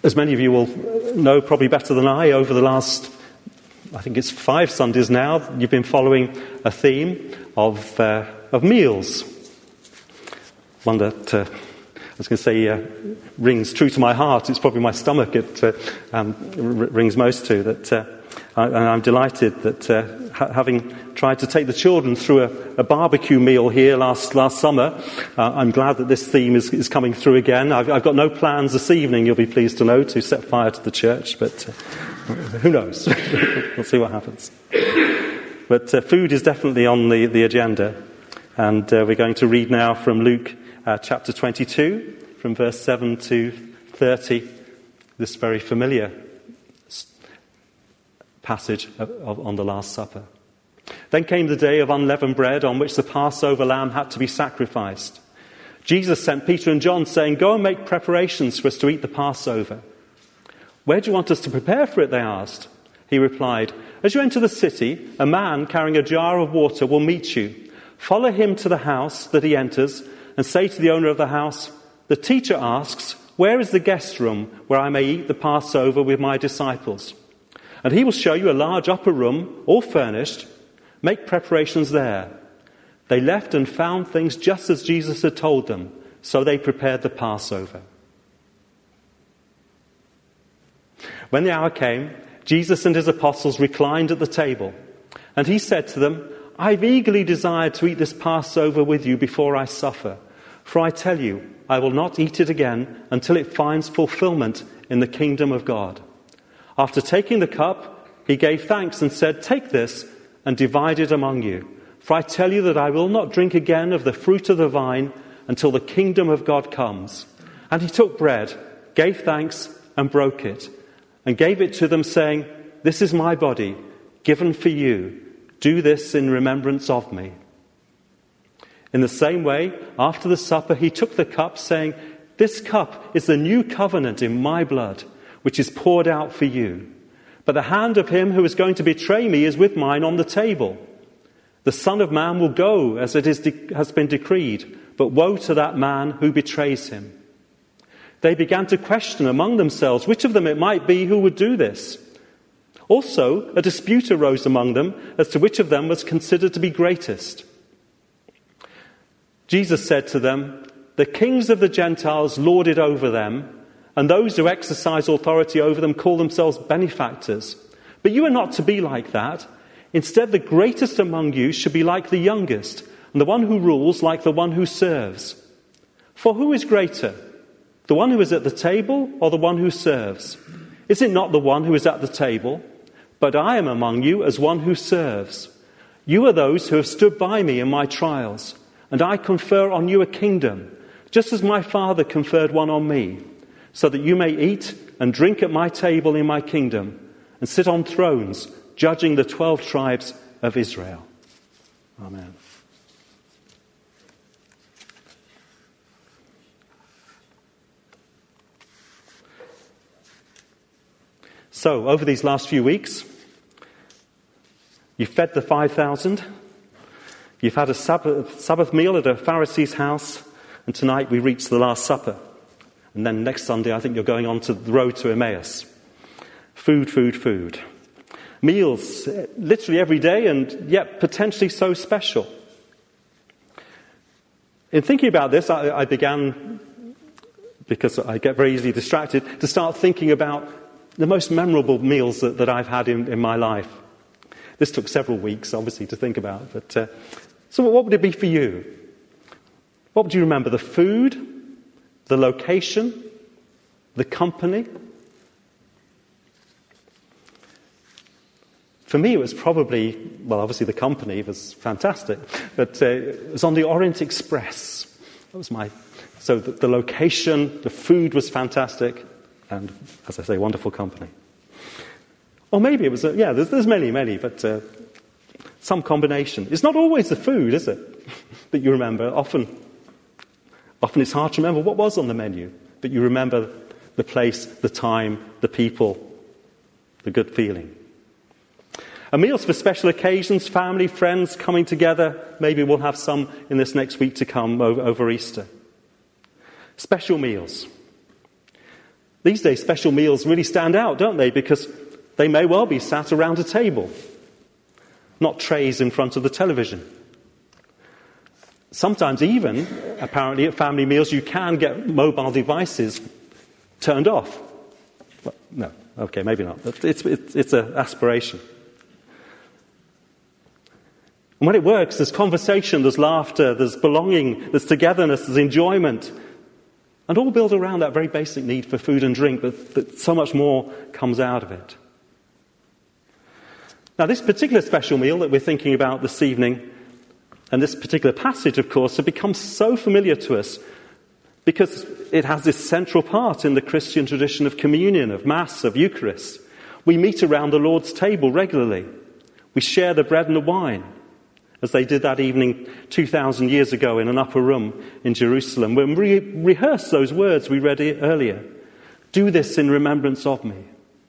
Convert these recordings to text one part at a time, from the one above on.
As many of you will know probably better than I, over the last, I think it's 5 Sundays now, you've been following a theme of meals. One that I was going to say rings true to my heart. It's probably my stomach it rings most to. And I'm delighted that having tried to take the children through a barbecue meal here last summer, I'm glad that this theme is coming through again. I've got no plans this evening, you'll be pleased to know, to set fire to the church, but who knows? We'll see what happens. But food is definitely on the agenda, and we're going to read now from Luke chapter 22, from verse 7 to 30, this very familiar passage on the Last Supper. Then came the day of unleavened bread, on which the Passover lamb had to be sacrificed. Jesus sent Peter and John, saying, "Go and make preparations for us to eat the Passover." "Where do you want us to prepare for it?" they asked. He replied, "As you enter the city, a man carrying a jar of water will meet you. Follow him to the house that he enters, and say to the owner of the house, 'The teacher asks, where is the guest room where I may eat the Passover with my disciples?' And he will show you a large upper room, all furnished. Make preparations there." They left and found things just as Jesus had told them, so they prepared the Passover. When the hour came, Jesus and his apostles reclined at the table, and he said to them, "I've eagerly desired to eat this Passover with you before I suffer. For I tell you, I will not eat it again until it finds fulfillment in the kingdom of God." After taking the cup, he gave thanks and said, "Take this and divide it among you. For I tell you that I will not drink again of the fruit of the vine until the kingdom of God comes." And he took bread, gave thanks, and broke it, and gave it to them, saying, "This is my body, given for you. Do this in remembrance of me." In the same way, after the supper, he took the cup, saying, "This cup is the new covenant in my blood, which is poured out for you. But the hand of him who is going to betray me is with mine on the table. The Son of Man will go as it has been decreed, but woe to that man who betrays him." They began to question among themselves which of them it might be who would do this. Also, a dispute arose among them as to which of them was considered to be greatest. Jesus said to them, "The kings of the Gentiles lord it over them, and those who exercise authority over them call themselves benefactors. But you are not to be like that. Instead, the greatest among you should be like the youngest, and the one who rules like the one who serves. For who is greater, the one who is at the table or the one who serves? Is it not the one who is at the table? But I am among you as one who serves. You are those who have stood by me in my trials, and I confer on you a kingdom, just as my Father conferred one on me, so that you may eat and drink at my table in my kingdom, and sit on thrones, judging the 12 tribes of Israel." Amen. So, over these last few weeks, you've fed the 5,000, you've had a Sabbath meal at a Pharisee's house, and tonight we reach the Last Supper. And then next Sunday, I think you're going on to the road to Emmaus. Food, food, food. Meals, literally every day, and yet potentially so special. In thinking about this, I began, because I get very easily distracted, to start thinking about the most memorable meals that I've had in my life. This took several weeks, obviously, to think about. But so what would it be for you? What would you remember? The food? The location? The company? For me, it was probably, well, obviously the company was fantastic, but it was on the Orient Express. That was so the location, the food was fantastic, and, as I say, wonderful company. Or maybe it was, there's many, but some combination. It's not always the food, is it, that you remember? Often it's hard to remember what was on the menu, but you remember the place, the time, the people, the good feeling. And meals for special occasions, family, friends coming together. Maybe we'll have some in this next week to come over Easter. Special meals. These days, special meals really stand out, don't they? Because they may well be sat around a table, not trays in front of the television. Sometimes even, apparently at family meals, you can get mobile devices turned off. Well, no, okay, maybe not. It's an aspiration. And when it works, there's conversation, there's laughter, there's belonging, there's togetherness, there's enjoyment. And all built around that very basic need for food and drink, but so much more comes out of it. Now, this particular special meal that we're thinking about this evening, and this particular passage, of course, have become so familiar to us because it has this central part in the Christian tradition of communion, of Mass, of Eucharist. We meet around the Lord's table regularly. We share the bread and the wine, as they did that evening 2,000 years ago in an upper room in Jerusalem. When we rehearse those words we read earlier, do this in remembrance of me.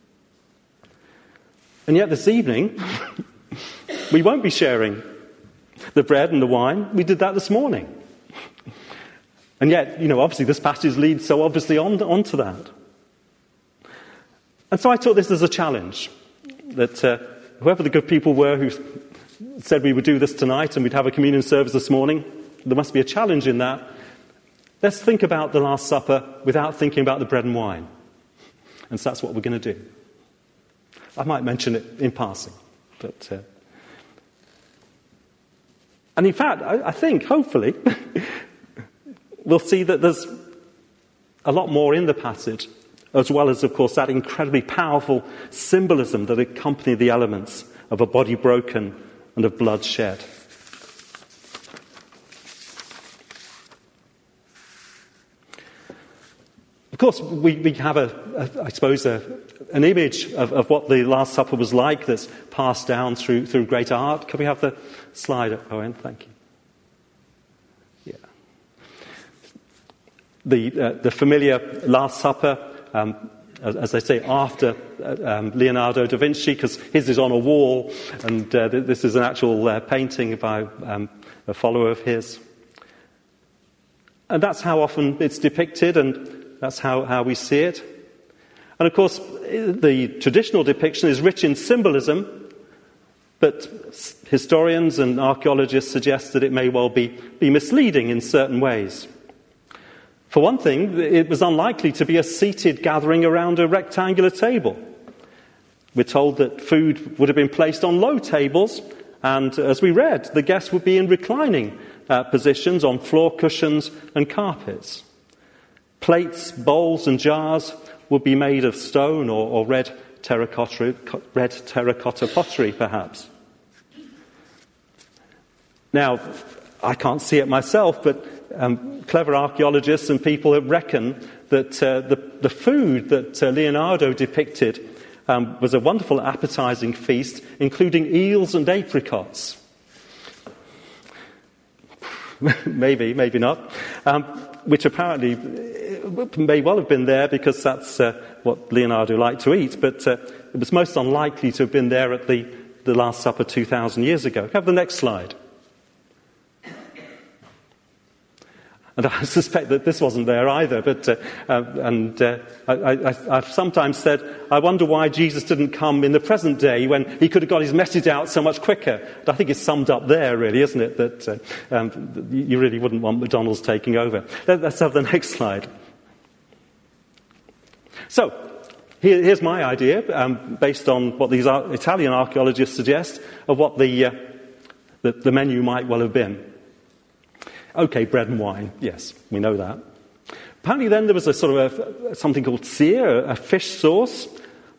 And yet this evening, we won't be sharing the bread and the wine. We did that this morning. And yet, obviously this passage leads so obviously on to that. And so I took this as a challenge, that whoever the good people were who said we would do this tonight and we'd have a communion service this morning, there must be a challenge in that. Let's think about the Last Supper without thinking about the bread and wine. And so that's what we're going to do. I might mention it in passing, but... And in fact, I think, hopefully, we'll see that there's a lot more in the passage, as well as, of course, that incredibly powerful symbolism that accompany the elements of a body broken and of blood shed. Of course, we have, an image of what the Last Supper was like that's passed down through great art. Can we have the slide up, Owen? Thank you. Yeah. The familiar Last Supper, as I say, after Leonardo da Vinci, because his is on a wall, and this is an actual painting by a follower of his. And that's how often it's depicted, and that's how we see it. And of course, the traditional depiction is rich in symbolism, but historians and archaeologists suggest that it may well be misleading in certain ways. For one thing, it was unlikely to be a seated gathering around a rectangular table. We're told that food would have been placed on low tables, and as we read, the guests would be in reclining positions on floor cushions and carpets. Plates, bowls and jars would be made of stone or red terracotta pottery, perhaps. Now, I can't see it myself, but clever archaeologists and people have reckoned that the food that Leonardo depicted was a wonderful appetizing feast, including eels and apricots. Maybe not. Which apparently may well have been there because that's what Leonardo liked to eat, but it was most unlikely to have been there at the Last Supper 2,000 years ago. Have the next slide. And I suspect that this wasn't there either, but I've sometimes said, I wonder why Jesus didn't come in the present day when he could have got his message out so much quicker. But I think it's summed up there, really, isn't it, that you really wouldn't want McDonald's taking over. Let's have the next slide. So, here's my idea, based on what these Italian archaeologists suggest, of what the menu might well have been. Okay, bread and wine. Yes, we know that. Apparently then there was a sort of something called sear, a fish sauce.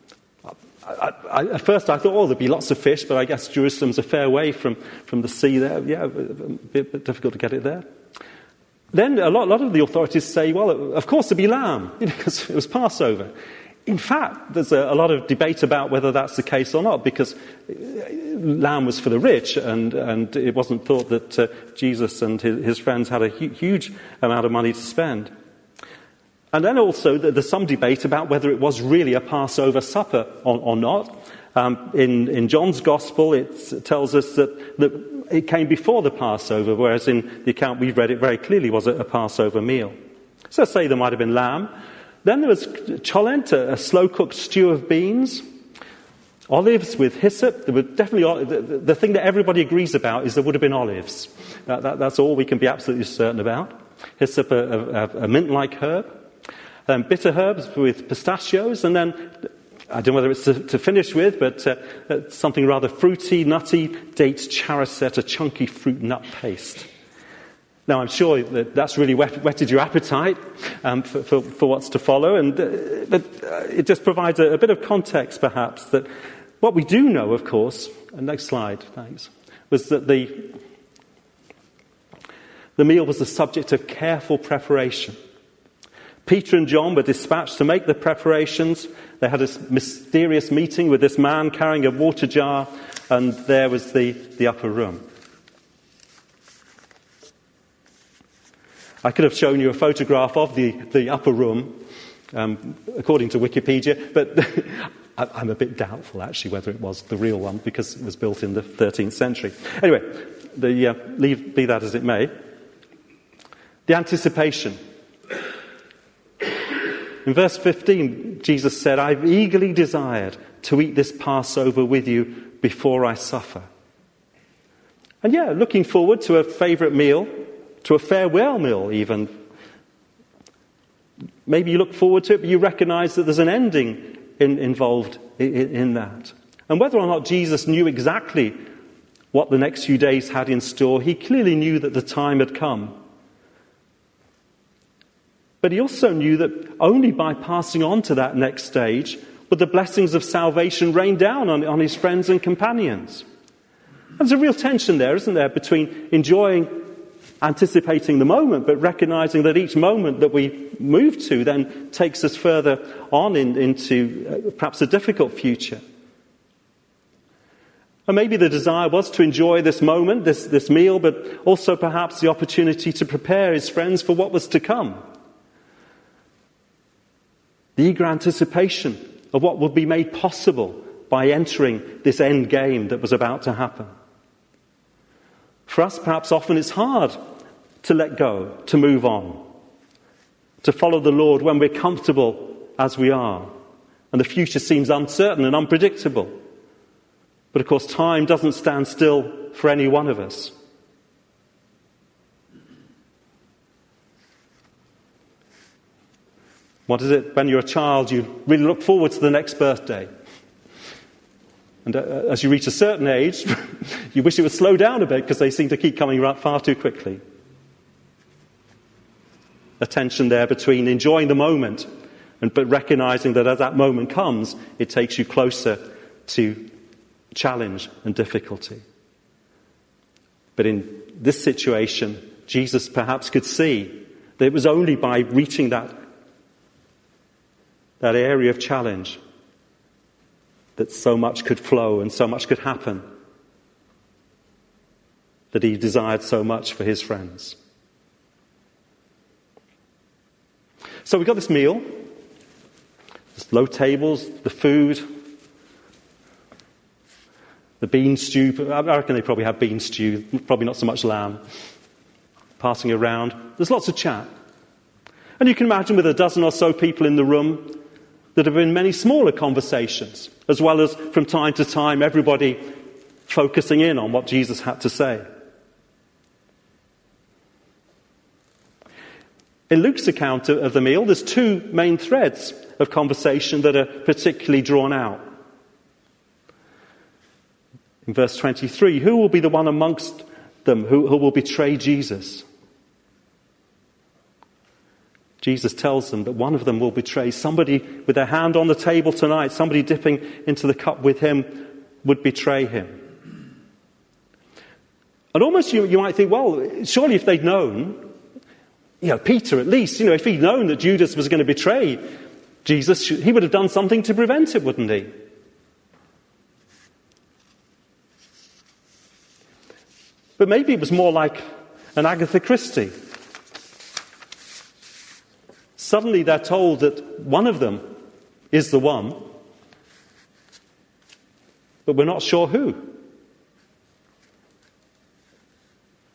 At first I thought, there'd be lots of fish, but I guess Jerusalem's a fair way from the sea there. Yeah, a bit difficult to get it there. Then a lot of the authorities say, well, of course there'd be lamb, because it was Passover. In fact, there's a lot of debate about whether that's the case or not, because lamb was for the rich, and it wasn't thought that Jesus and his friends had a huge amount of money to spend. And then also there's some debate about whether it was really a Passover supper or not. In John's Gospel, it tells us that it came before the Passover, whereas in the account we've read it very clearly was a Passover meal. So say there might have been lamb. Then there was cholent, a slow-cooked stew of beans, olives with hyssop. There were definitely the thing that everybody agrees about is there would have been olives. That's all we can be absolutely certain about. Hyssop, a mint-like herb. Bitter herbs with pistachios, and then, I don't know whether it's to finish with, but something rather fruity, nutty, dates charicet, a chunky fruit nut paste. Now, I'm sure that's really whetted your appetite for what's to follow, but it just provides a bit of context, perhaps, that what we do know, of course, and next slide, thanks, was that the meal was the subject of careful preparation. Peter and John were dispatched to make the preparations. They had a mysterious meeting with this man carrying a water jar, and there was the upper room. I could have shown you a photograph of the upper room, according to Wikipedia, but I'm a bit doubtful, actually, whether it was the real one, because it was built in the 13th century. Anyway, be that as it may. The anticipation. In verse 15, Jesus said, "I've eagerly desired to eat this Passover with you before I suffer." And looking forward to a favourite meal, to a farewell meal even. Maybe you look forward to it, but you recognise that there's an ending involved in that. And whether or not Jesus knew exactly what the next few days had in store, he clearly knew that the time had come. But he also knew that only by passing on to that next stage would the blessings of salvation rain down on his friends and companions. There's a real tension there, isn't there, between anticipating the moment, but recognizing that each moment that we move to then takes us further on into perhaps a difficult future. And maybe the desire was to enjoy this moment, this meal, but also perhaps the opportunity to prepare his friends for what was to come. The eager anticipation of what would be made possible by entering this end game that was about to happen. For us, perhaps often it's hard to let go, to move on, to follow the Lord when we're comfortable as we are, and the future seems uncertain and unpredictable. But of course, time doesn't stand still for any one of us. What is it? When you're a child, you really look forward to the next birthday. And as you reach a certain age, you wish it would slow down a bit because they seem to keep coming around far too quickly. A tension there between enjoying the moment but recognizing that as that moment comes, it takes you closer to challenge and difficulty. But in this situation, Jesus perhaps could see that it was only by reaching that area of challenge that so much could flow and so much could happen, that he desired so much for his friends. So we got this meal, there's low tables, the food, the bean stew. I reckon they probably have bean stew, probably not so much lamb, passing around. There's lots of chat. And you can imagine with a dozen or so people in the room, that have been many smaller conversations, as well as from time to time everybody focusing in on what Jesus had to say. In Luke's account of the meal, there's two main threads of conversation that are particularly drawn out. In verse 23, who will be the one amongst them who will betray Jesus? Jesus tells them that one of them will betray. Somebody with their hand on the table tonight, somebody dipping into the cup with him, would betray him. And almost you might think, well, surely if they'd known, Peter at least, if he'd known that Judas was going to betray Jesus, he would have done something to prevent it, wouldn't he? But maybe it was more like an Agatha Christie. Suddenly they're told that one of them is the one, but we're not sure who.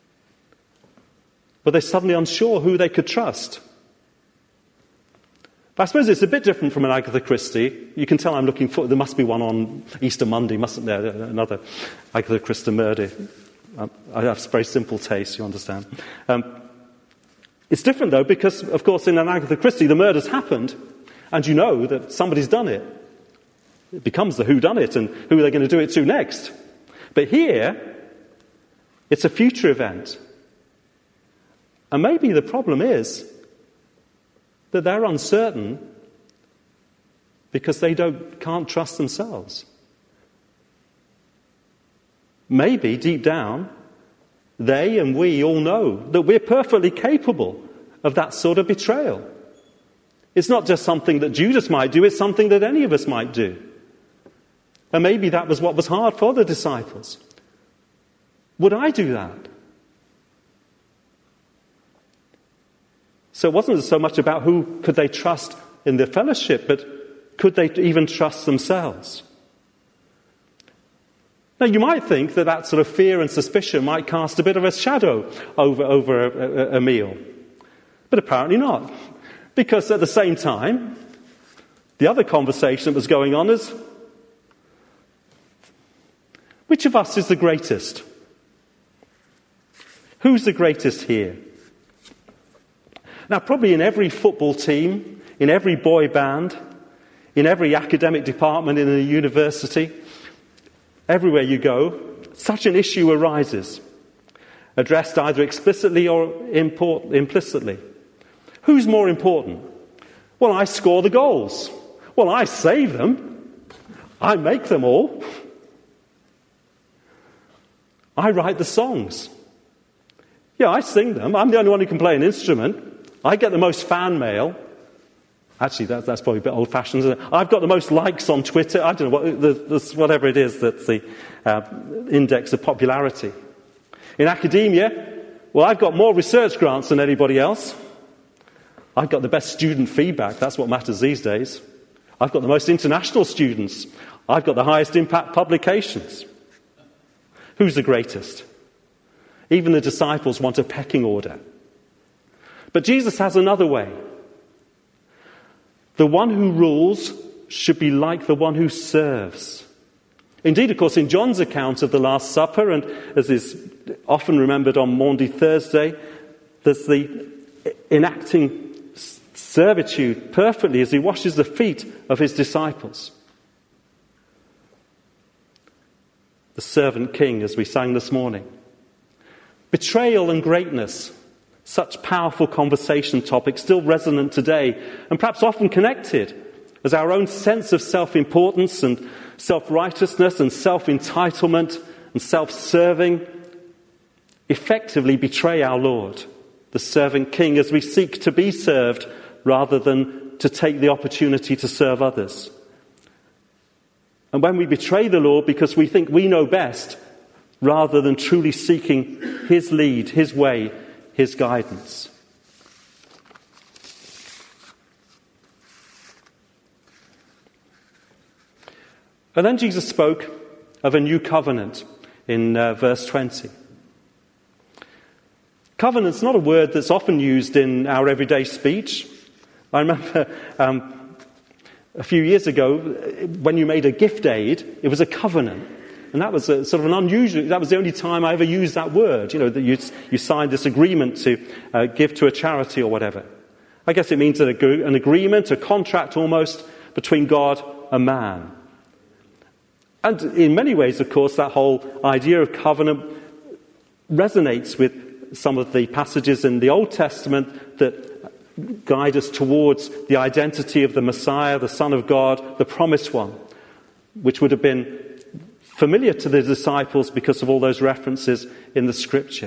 But they're suddenly unsure who they could trust. But I suppose it's a bit different from an Agatha Christie. You can tell I'm looking for, there must be one on Easter Monday, mustn't there? Another Agatha Christie murder. I have very simple taste, you understand. It's different though, because of course in an Agatha Christie the murder's happened, and you know that somebody's done it. It becomes the whodunit and who are they going to do it to next. But here, it's a future event. And maybe the problem is that they're uncertain because they can't trust themselves. Maybe deep down, they and we all know that we're perfectly capable of that sort of betrayal. It's not just something that Judas might do, it's something that any of us might do. And maybe that was what was hard for the disciples. Would I do that? So it wasn't so much about who could they trust in the fellowship, but could they even trust themselves? Now you might think that that sort of fear and suspicion might cast a bit of a shadow over a meal. But apparently not. Because at the same time, the other conversation that was going on is, which of us is the greatest? Who's the greatest here? Now, probably in every football team, in every boy band, in every academic department in a university, everywhere you go, such an issue arises, addressed either explicitly or implicitly. Who's more important? Well, I score the goals. Well, I save them. I make them all. I write the songs. Yeah, I sing them. I'm the only one who can play an instrument. I get the most fan mail. Actually, that's probably a bit old-fashioned, isn't it? I've got the most likes on Twitter. I don't know, whatever it is that's the index of popularity. In academia, well, I've got more research grants than anybody else. I've got the best student feedback. That's what matters these days. I've got the most international students. I've got the highest impact publications. Who's the greatest? Even the disciples want a pecking order. But Jesus has another way. The one who rules should be like the one who serves. Indeed, of course, in John's account of the Last Supper, and as is often remembered on Maundy Thursday, there's the enacting servitude perfectly as he washes the feet of his disciples. The servant king, as we sang this morning. Betrayal and greatness, such powerful conversation topics, still resonant today, and perhaps often connected, as our own sense of self-importance and self-righteousness and self-entitlement and self-serving effectively betray our Lord, the servant king, as we seek to be served rather than to take the opportunity to serve others. And when we betray the Lord because we think we know best, rather than truly seeking his lead, his way, his guidance. And then Jesus spoke of a new covenant in verse 20. Covenant's not a word that's often used in our everyday speech. I remember a few years ago, when you made a gift aid, it was a covenant. And that was sort of an unusual, that was the only time I ever used that word, that you signed this agreement to give to a charity or whatever. I guess it means an agreement, a contract almost, between God and man. And in many ways, of course, that whole idea of covenant resonates with some of the passages in the Old Testament that guide us towards the identity of the Messiah, the Son of God, the Promised One, which would have been familiar to the disciples because of all those references in the Scripture.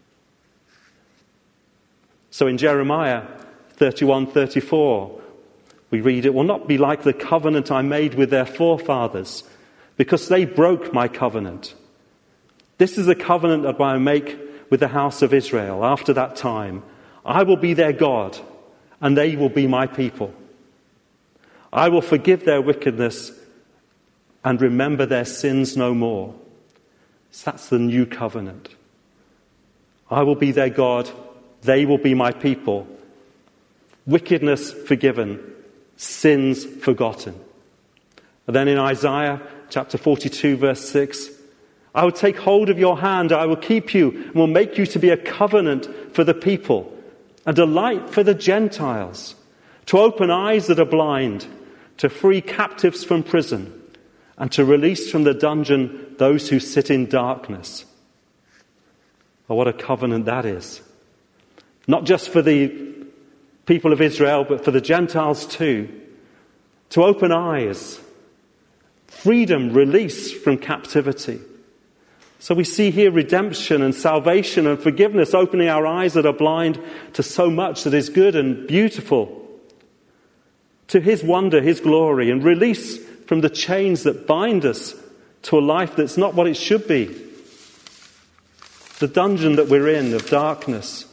So in Jeremiah 31:34, we read, "It will not be like the covenant I made with their forefathers, because they broke my covenant. This is the covenant that I make with the house of Israel after that time. I will be their God, and they will be my people. I will forgive their wickedness and remember their sins no more." So that's the new covenant. I will be their God, they will be my people. Wickedness forgiven, sins forgotten. And then in Isaiah chapter 42, verse 6, I will take hold of your hand, I will keep you, and will make you to be a covenant for the people, and a light for the Gentiles, to open eyes that are blind, to free captives from prison, and to release from the dungeon those who sit in darkness. Oh, what a covenant that is. Not just for the people of Israel, but for the Gentiles too. To open eyes, freedom, release from captivity. So we see here redemption and salvation and forgiveness, opening our eyes that are blind to so much that is good and beautiful, to his wonder, his glory, and release from the chains that bind us to a life that's not what it should be. The dungeon that we're in of darkness,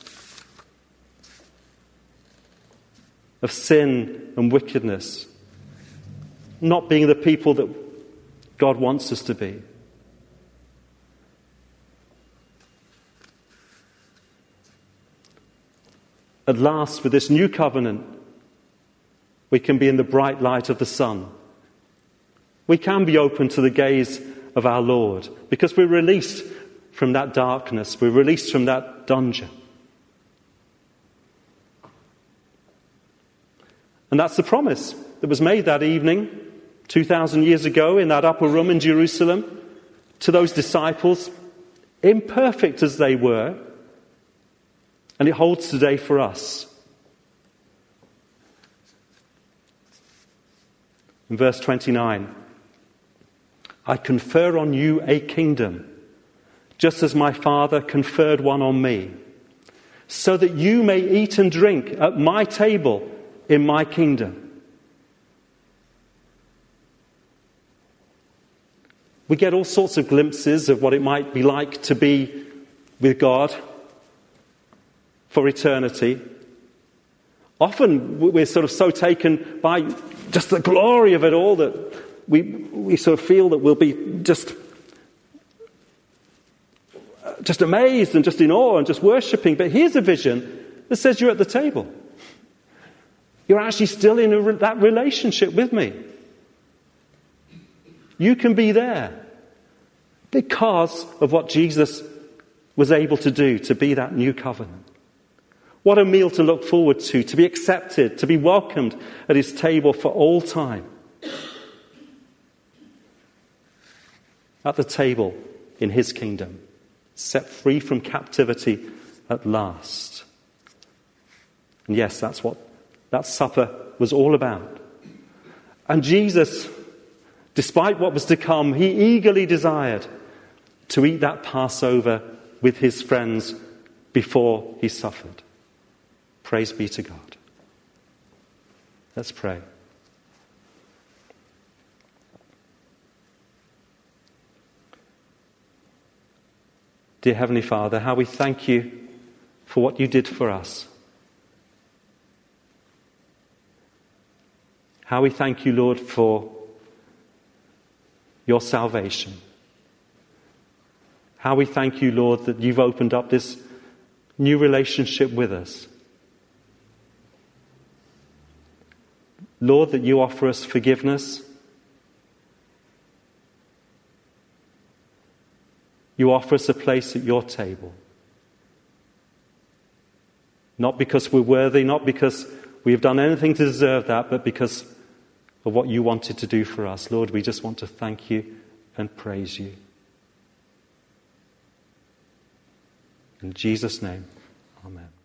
of sin and wickedness, not being the people that God wants us to be. At last, with this new covenant, we can be in the bright light of the sun. We can be open to the gaze of our Lord because we're released from that darkness. We're released from that dungeon. And that's the promise that was made that evening, 2,000 years ago, in that upper room in Jerusalem, to those disciples, imperfect as they were. And it holds today for us. In verse 29, I confer on you a kingdom, just as my Father conferred one on me, so that you may eat and drink at my table in my kingdom. We get all sorts of glimpses of what it might be like to be with God for eternity. Often we're sort of so taken by just the glory of it all that we sort of feel that we'll be just amazed and just in awe and just worshipping. But here's a vision that says you're at the table. You're actually still in that relationship with me. You can be there because of what Jesus was able to do, to be that new covenant. What a meal to look forward to be accepted, to be welcomed at his table for all time. At the table in his kingdom, set free from captivity at last. And yes, that's what that supper was all about. And Jesus, despite what was to come, he eagerly desired to eat that Passover with his friends before he suffered. Praise be to God. Let's pray. Dear Heavenly Father, how we thank you for what you did for us. How we thank you, Lord, for your salvation. How we thank you, Lord, that you've opened up this new relationship with us. Lord, that you offer us forgiveness. You offer us a place at your table. Not because we're worthy, not because we have done anything to deserve that, but because of what you wanted to do for us. Lord, we just want to thank you and praise you. In Jesus' name, amen.